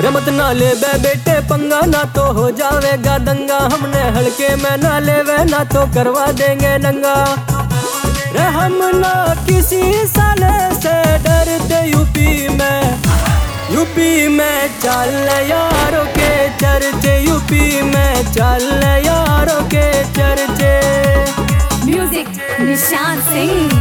मत ना ले बे बेटे पंगा, ना तो हो जावेगा दंगा। हमने हल्के में ना लेवे, ना तो करवा देंगे नंगा। रे हम ना किसी साले से डरते, यूपी में चल यारों के चर्चे, यूपी में चल यारों के चर्चे। म्यूजिक निशान सिंह।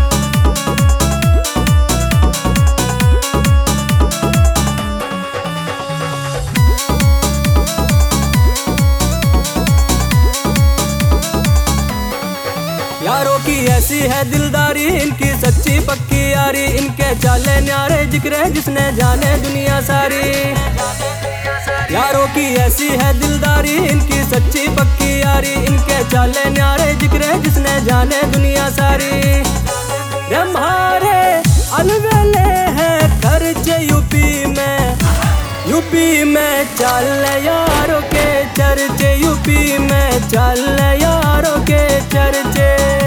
यारों की ऐसी है दिलदारी, इनकी सच्ची पक्की यारी। इनके चाले न्यारे जिक्रे जिसने जाने दुनिया सारी। यारों की ऐसी है दिलदारी, इनकी सच्ची पक्की यारी। इनके चाले न्यारे जिक्रे जिसने जाने दुनिया सारी। हमारे अलवेले हैं खर्चे यूपी में चल यारों के चर्चे, यूपी में चल यारों के चर्चे।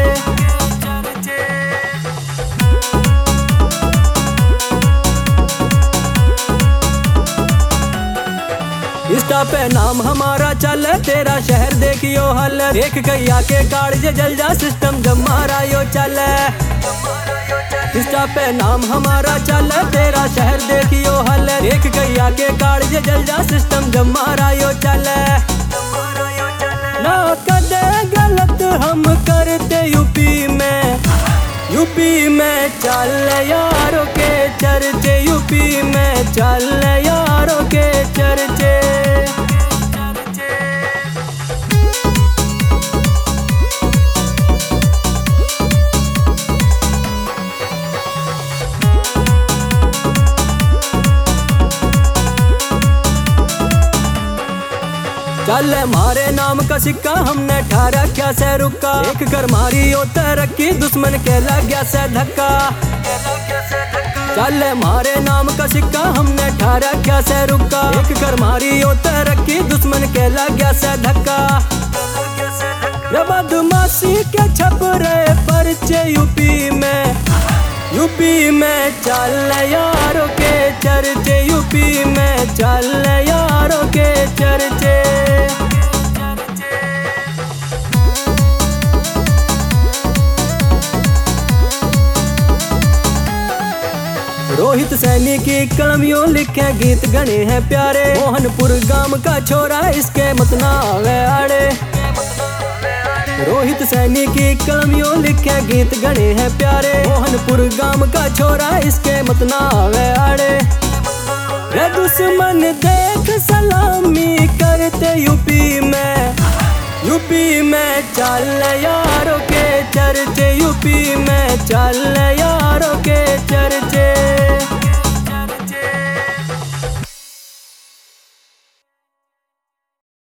इंस्टा पे नाम हमारा चल, तेरा शहर देखियो हल। एक गैया के कागज जल जा, सिस्टम जमारा यो चल। इंस्टा पे नाम हमारा चल, तेरा शहर देखियो हल। एक गैया के कागज जल जा, सिस्टम जमारा यो चल। ना कदे गलत हम करते यूपी में चल यारों के चर्चे, यूपी में चल यारों के चर्चे। चल मारे नाम का सिक्का, हमने ठारा क्या से रुका। एक कर मारी ओ तरक्की, दुश्मन के लग गया से धक्का। चल मारे नाम का सिक्का, हमने ठारा क्या से रुका। एक कर मारी ओ तरक्की, दुश्मन के लग गया से धक्का। बदमाशी के छपरे परचे यूपी में चल यारों के चर्चे, यूपी में चल यारों के चर्चे। रोहित सैनी की कलमियों लिखे गीत गणे हैं प्यारे। मोहनपुर गांव का छोरा, इसके मत ना आवे आड़े। रोहित सैनी की कलमियों लिखे गीत गणे हैं प्यारे। मोहनपुर गांव का छोरा, इसके मत ना आवे आड़े। रे दुश्मन देख सलामी करते यूपी में चल यारों के चर्चे, यूपी में चल यारों के चर्चे।